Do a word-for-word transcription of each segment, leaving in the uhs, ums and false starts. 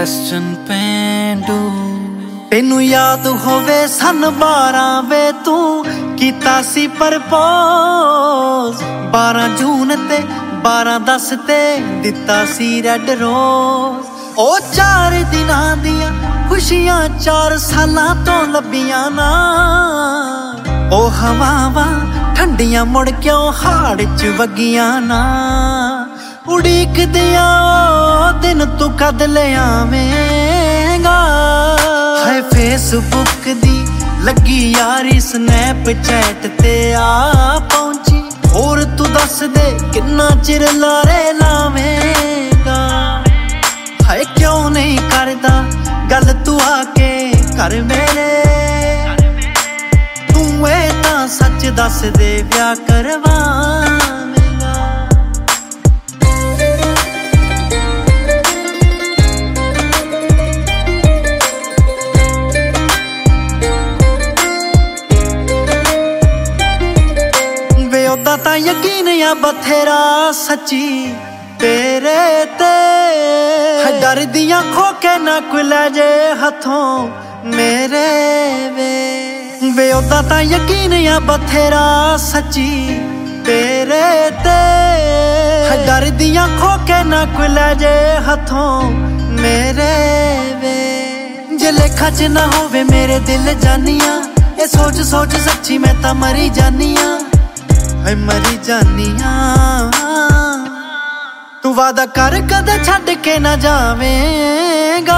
Question पेंडू तेनू याद होवे सन बारह वे तू कीता सी प्रपोज बारह जून ते बारह दस ते दिता सी रेड रोज ओ चार दिनां दियां खुशियां चार सालां तो लभियां ना ओ हवावां ठंडियां मुड़ क्यों हाड़ च वगियां ना उड़ीक दिया दिन तू कद ले आवेंगा हाय फेसबुक दी लगी यारी स्नैपचैट ते आ पहुंची और तू दस दे किन्ना चिर लारे लावेंगा हाय क्यों नहीं करदा गल तू आके कर मेरे तू ए तां सच दस दे ब्याह करवा तां यकीन या बथेरा सच्ची तेरे ते डर दियां खोके ना कोई लै जे हथों मेरे वे वे ओदा तां यकीन या बथेरा सच्ची तेरे ते डर दियां खोके ना कोई लै जे हथों मेरे वे जे लेखा च ना होवे मेरे दिल जानिया ए सोच सोच सच्ची मैं तां मरी जानिया हाय मरी जानिया तू वादा कर कदे छड्ड के ना जावेंगा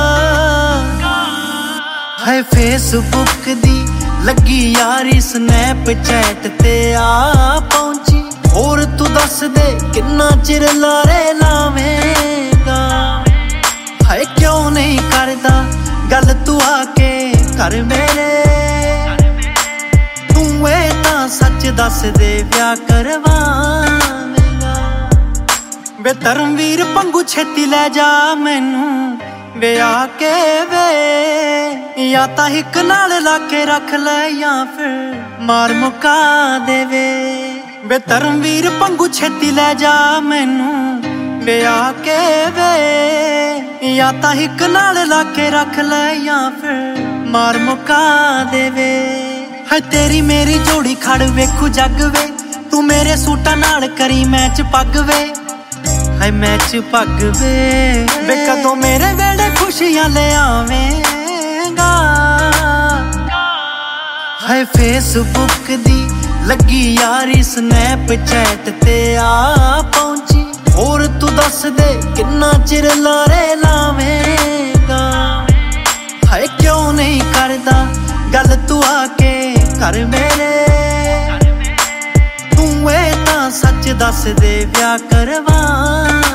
हाय फेसबुक दी लगी यारी स्नैपचैट ते आ पहुंची और तू दस दे किन्ना चिर लारे लावेंगा हाय क्यों नहीं करदा गल तू आके कर मेरे सच दस दे ब्याह करवावेंगा वे धर्मवीर पंगू छेती लै जा मैनू वे आके वे या तां हिक नाल लाके रख ले या फिर मार मुका देवे वे धर्मवीर पंगू छेती लै जा मैनू वे आके वे या तां हिक नाल लाके रख ले या फिर मार मुका देवे हाय तेरी मेरी जोड़ी खड़ वेखू जग वे तू मेरे सूटा नाल करी मैच पग वे हाय मैच पग वे वे कदों मेरे वेड़े खुशियां ले आवेंगा हाय फेसबुक दी लगी यारी स्नैपचैट ते आ पहुंची और तू दस दे किन्ना चिर लारे लावेंगा हाय क्यों नहीं करदा गल तू आके कर मेरे तू ए तां सच दस दे ब्याह करवा।